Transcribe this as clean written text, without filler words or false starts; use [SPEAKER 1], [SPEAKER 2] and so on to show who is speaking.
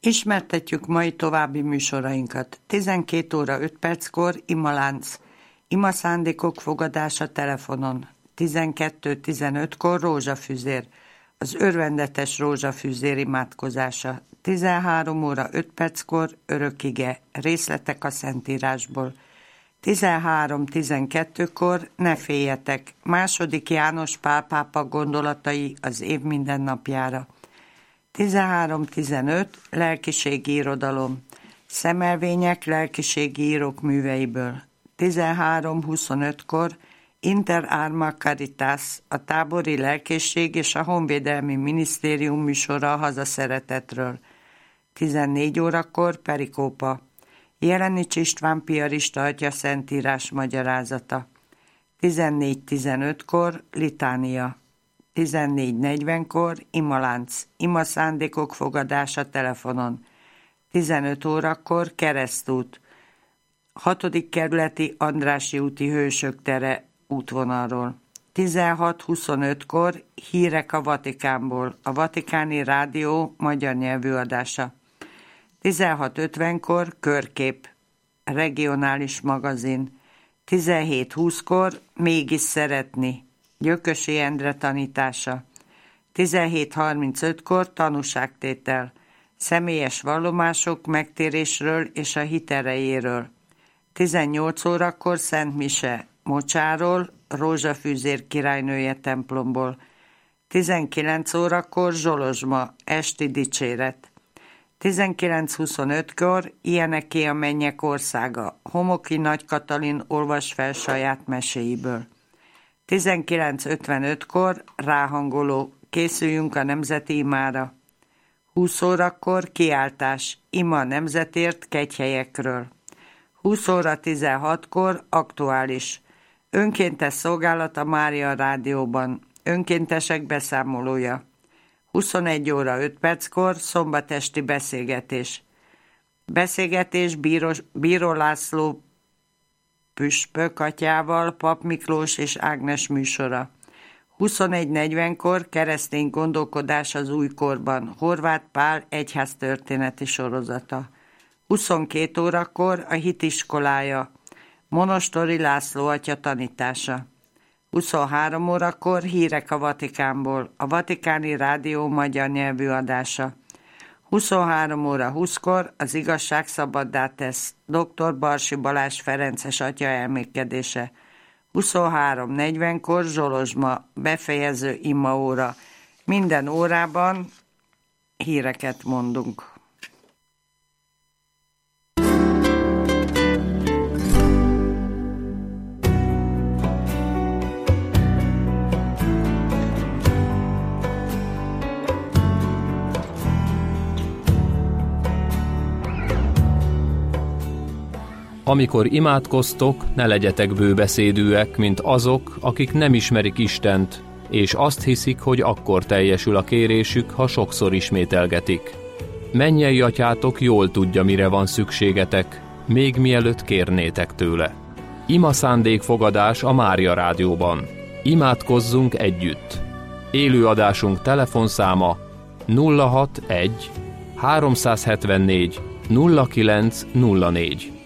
[SPEAKER 1] Ismertetjük mai további műsorainkat. 12 óra 5 perckor imalánc, ima szándékok fogadása telefonon. 12:15-kor rózsafüzér, az örvendetes rózsafüzér imádkozása. 13 óra 5 perckor örökige, részletek a Szentírásból. 13:12-kor ne féljetek, II. János Pál pápa gondolatai az év mindennapjára. 13:15 lelkiségi irodalom, szemelvények lelkiségi írók műveiből. 13:25-kor Inter Arma Caritas, a tábori lelkészség és a honvédelmi minisztérium műsora a hazaszeretetről. 14 órakor perikópa, Jelenics István piarista atya szentírás magyarázata. 14:15-kor litánia. 14:40-kor imalánc, ima szándékok fogadása telefonon. 15 órakor keresztút, 6. kerületi Andrássy úti Hősök tere útvonalról. 16:25-kor hírek a Vatikánból, a Vatikáni Rádió magyar nyelvű adása. 16:50-kor körkép, regionális magazin. 17:20-kor mégis szeretni, Gyökösi Endre tanítása. 17:35-kor tanúságtétel, személyes vallomások megtérésről és a hit erejéről. 18 órakor Szent Mise, Mocsáról, Rózsafűzér királynője templomból. 19 órakor Zsolozsma, esti dicséret. 19:25-kor Ilyeneké a mennyek országa, Homoki Nagy Katalin olvas fel saját meséiből. 19:55-kor ráhangoló, készüljünk a nemzeti imára. 20 órakor kiáltás, ima a nemzetért kegyhelyekről. 20 óra 16-kor aktuális, önkéntes szolgálat a Mária Rádióban, önkéntesek beszámolója. 21 óra 5 perckor szombatesti beszélgetés. Beszélgetés Bíró László püspök atyával, Pap Miklós és Ágnes műsora. 21:40-kor keresztény gondolkodás az újkorban, Horváth Pál egyháztörténeti sorozata. 22 órakor a hitiskolája, Monostori László atya tanítása. 23 órakor hírek a Vatikánból, a Vatikáni Rádió magyar nyelvű adása. 23 óra 20-kor az igazság szabaddá tesz, dr. Barsi Balázs Ferences atya elmékedése. 23:40-kor Zsolozsma, befejező imaóra. Minden órában híreket mondunk.
[SPEAKER 2] Amikor imádkoztok, ne legyetek bőbeszédűek, mint azok, akik nem ismerik Istent, és azt hiszik, hogy akkor teljesül a kérésük, ha sokszor ismételgetik. Mennyei atyátok jól tudja, mire van szükségetek, még mielőtt kérnétek tőle. Ima szándékfogadás a Mária Rádióban. Imádkozzunk együtt. Élőadásunk telefonszáma 061 374 0904.